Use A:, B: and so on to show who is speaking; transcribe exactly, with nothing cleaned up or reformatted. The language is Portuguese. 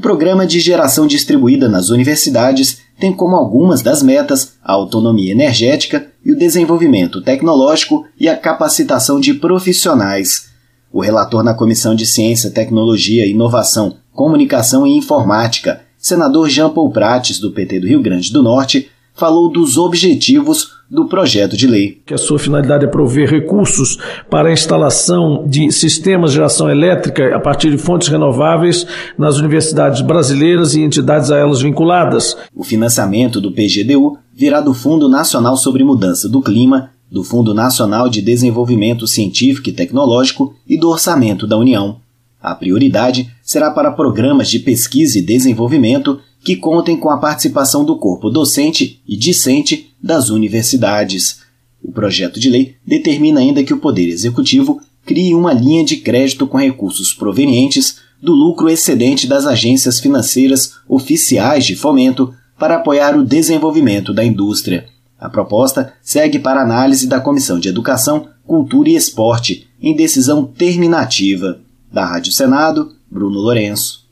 A: Programa de Geração Distribuída nas Universidades tem como algumas das metas a autonomia energética e o desenvolvimento tecnológico e a capacitação de profissionais. O relator na Comissão de Ciência, Tecnologia, Inovação, Comunicação e Informática, senador Jean Paul Prates, do P T do Rio Grande do Norte, falou dos objetivos do projeto de lei.
B: Que a sua finalidade é prover recursos para a instalação de sistemas de geração elétrica a partir de fontes renováveis nas universidades brasileiras e entidades a elas vinculadas.
A: O financiamento do P G D U virá do Fundo Nacional sobre Mudança do Clima, do Fundo Nacional de Desenvolvimento Científico e Tecnológico e do Orçamento da União. A prioridade será para programas de pesquisa e desenvolvimento que contem com a participação do corpo docente e discente das universidades. O projeto de lei determina ainda que o Poder Executivo crie uma linha de crédito com recursos provenientes do lucro excedente das agências financeiras oficiais de fomento para apoiar o desenvolvimento da indústria. A proposta segue para análise da Comissão de Educação, Cultura e Esporte, em decisão terminativa. Da Rádio Senado, Bruno Lourenço.